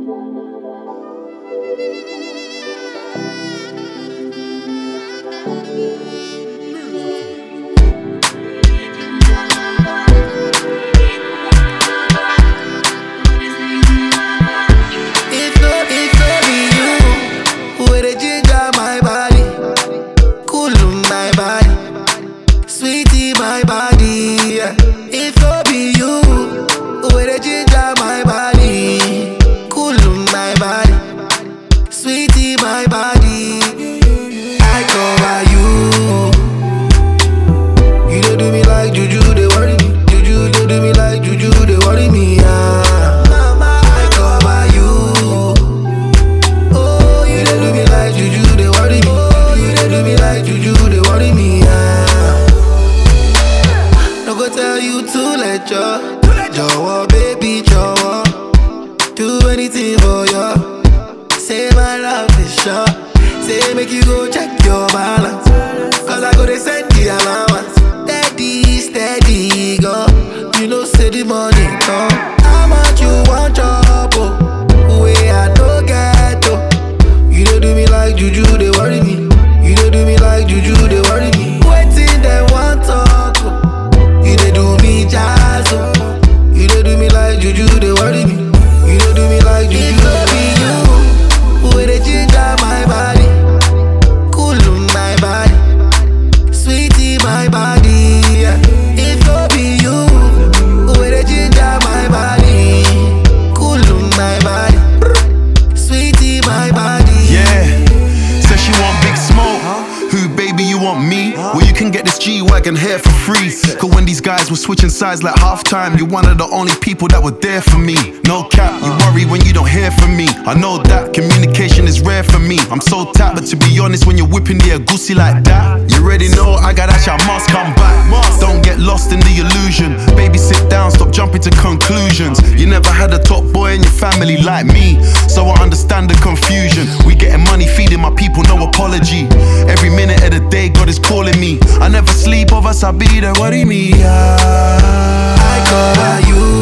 Jọ̀wọ́, baby, jọ̀wọ́. Do anything for you. Say my love is sure. Say make you go check your balance. Cause I go to send the allowance. Steady, steady, go. You know say the money come. How much you want chop, oh? Way I no get, oh. You don't do me like juju, they worry me. You don't do me like juju, they worry me. Waiting, they want talk, oh. You don't do me jazz, oh. You don't do me like juju, they worry me. You don't do me like juju, they worry you. Where they ginger my body, cool my body, sweetie my body. Yeah. If no be you, where they ginger my body, cool my body, sweetie my body. Yeah, says she want big smoke. Who, baby, you want me? Well, you can get this G-Wagon here for free. Cause when these guys were switching sides like halftime, you're one of the only people that were there for me. No cap, you worry when you don't hear from me. I know that communication is rare for me. I'm so tapped, but to be honest, when you're whipping the agusi like that, you already know I got that shit, I must come back. Don't get lost in the illusion. Baby, sit down, stop jumping to conclusions. You never had a top boy in your family like me, so I understand the confusion. We getting money, feeding my people, no apology. Every minute of the day, God is calling me. I never sleep, of us, I be there, worry me. I cover you.